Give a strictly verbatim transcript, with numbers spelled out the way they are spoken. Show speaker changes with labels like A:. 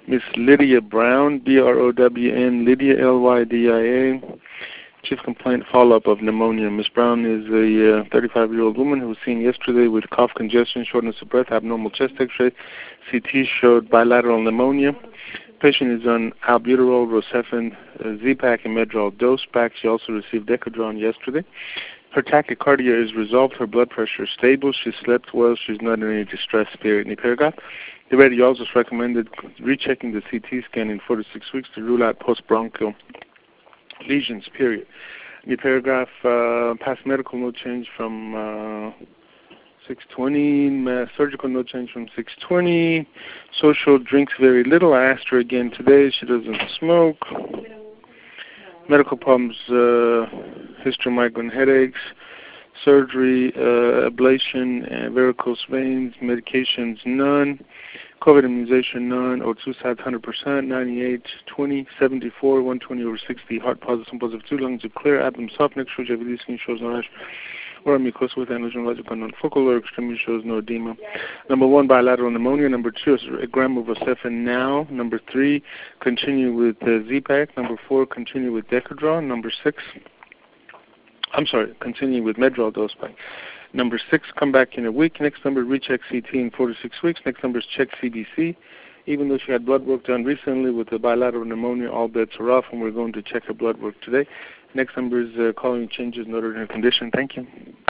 A: Miss Lydia Brown, B R O W N, Lydia, L Y D I A. Chief complaint follow-up of pneumonia. Miz Brown is a thirty-five-year-old woman who was seen yesterday with cough, congestion, shortness of breath, abnormal chest X-ray. C T showed bilateral pneumonia. Patient is on albuterol, Rocephin, uh, Z-Pak, and Medrol dose pack. She also received Decadron yesterday. Her tachycardia is resolved. Her blood pressure is stable. She slept well. She's not in any distress, period. Any paragraph. The radiologist recommended rechecking the C T scan in four to six weeks to rule out postbronchial lesions, period. New paragraph, uh, past medical no change from uh, six twenty, uh, surgical no change from six twenty, social drinks very little. I asked her again today, she doesn't smoke. Medical problems, uh, history, migraine headaches, surgery, uh, ablation, and varicose veins, medications, none. COVID immunization, none. O two sats, one hundred percent, ninety-eight, twenty, seventy-four, one twenty over sixty, heart positive, some positive, two lungs are clear, abdomen soft, neck shows J V D, skin shows no rash, or mucosa with aneurysm, non-focal, or extremity shows no edema. Number one, bilateral pneumonia. Number two, a gram of Rocephin now. Number three, continue with uh, Z-Pak. Number four, continue with Decadron. Number six, I'm sorry, continue with Medrol dose pack. Number six, come back in a week. Next number, recheck C T in four to six weeks. Next number is check C B C. Even though she had blood work done recently with the bilateral pneumonia, all bets are off, and we're going to check her blood work today. Next number is uh, calling changes noted in her condition. Thank you.